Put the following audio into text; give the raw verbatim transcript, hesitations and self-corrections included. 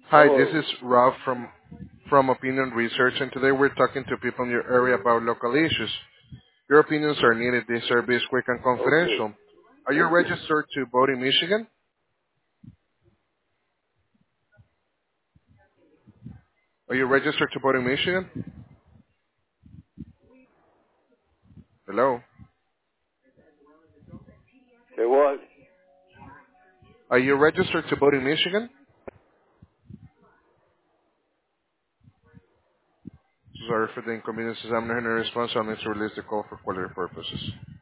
Hi, this is Hello. Rob from from Opinion Research, and today we're talking to people in your area about local issues. Your opinions are needed. This survey is quick and Okay. confidential. Are you Thank you. registered to vote in Michigan? Are you registered to vote in Michigan? Hello. Say what? Are you registered to vote in Michigan? Sorry for the inconvenience. I'm not in response. I'll need to release the call for quality purposes.